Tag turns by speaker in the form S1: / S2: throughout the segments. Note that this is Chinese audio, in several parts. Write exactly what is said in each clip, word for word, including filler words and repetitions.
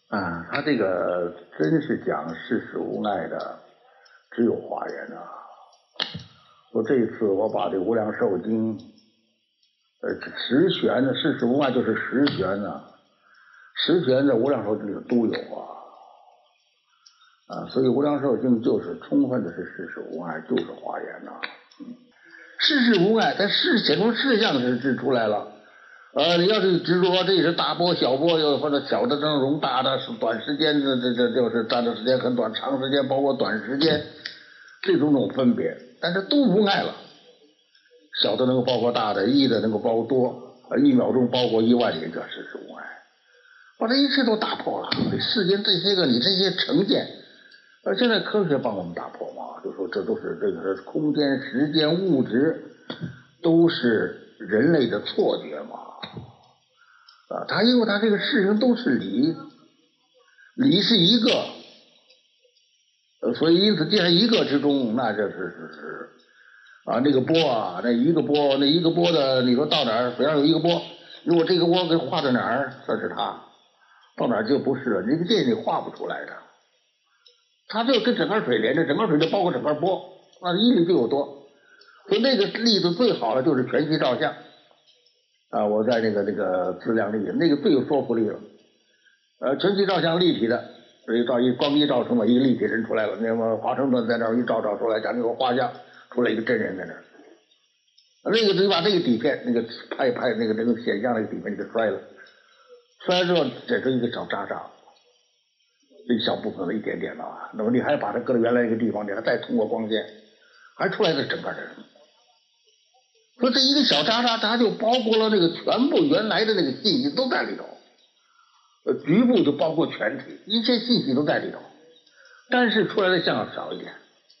S1: 啊，他这个真是讲世事无碍的，只有华严啊。说这次我把这《无量寿经》呃十玄的世事无碍就是十玄呢、啊，十玄在《无量寿经》里都有啊。啊，所以《无量寿经》就是充分的是世事无碍，就是华严呐、啊。嗯，世事无碍，但事显出事相是是出来了。呃，你要是执着这是大波小波，又或者小的能容大的，是短时间的这这就是站的时间很短，长时间包括短时间，这种种分别，但是都无碍了。小的能够包括大的，一的能够包括多，一秒钟包括一万年，这世事无碍，把这一切都打破了。世间这些个你这些成见，呃，现在科学帮我们打破嘛，就说这都是这个是空间、时间、物质，都是人类的错觉嘛。啊，他因为他这个事情都是理，理是一个，呃，所以因此既然一个之中，那这是是是啊，那个波啊，那一个波，那一个波的，你说到哪儿？水上有一个波，如果这个波给画到哪儿，这是它，到哪儿就不是了，这个这你画不出来的。它就跟整个水连着，整个水就包括整个波，那一里就有多。所以那个例子最好的就是全息照相。啊，我在那个那个资料里，那个最有说服力了。呃，全息照相立体的，一照一光一照出来，一个立体人出来了。那么华盛顿在那儿一照照出来，讲那个画像出来一个真人在那儿。那个就把那个底片，那个拍拍那个那个显像那个底片就给摔了，摔了之后整成一个小渣渣，一小部分了一点点了啊。那么你还把它搁到原来一个地方，你还再通过光线，还出来的整个人。说这一个小渣渣，它就包括了那个全部原来的那个信息都在里头，呃，局部就包括全体，一切信息都在里头，但是出来的像少一点，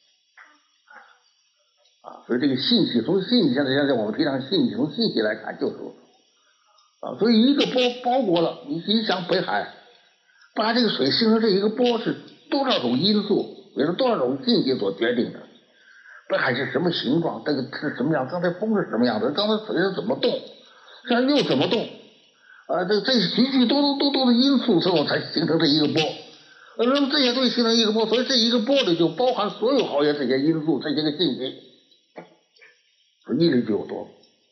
S1: 啊，所以这个信息从信息现在现在我们提倡信息，从信息来看就是如此，啊，所以一个波包裹了，你你想北海，把这个水形成这一个波是多少种因素，也是多少种信息所决定的。北海是什么形状？这个是什么样？刚才风是什么样的？刚才水是怎么动？现在又怎么动？啊，这这许许多多多多的因素之后才形成这一个波。那么这些东西形成一个波，所以这一个波里就包含所有好些这些因素，这些个信息，一里就有多。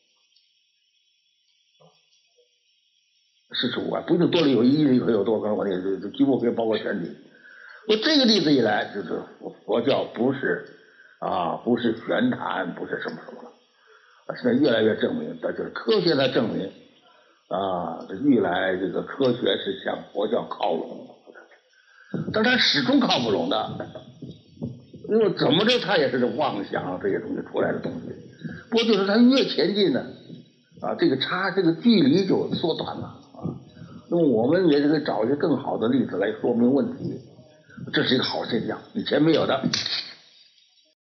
S1: 事实无碍，不一定多里有一，一里可以有多，可能我这这几乎可以包括全体。我这个例子一来，就是佛教不是。啊，不是玄谈，不是什么什么了，现在越来越证明，这就是科学在证明啊，这越来这个科学是向佛教靠拢，但是它始终靠不拢的，因为怎么着它也是这妄想这些东西出来的东西，不过就是它越前进呢，啊，这个差这个距离就缩短了啊。那么我们也得找一些更好的例子来说明问题，这是一个好现象，以前没有的。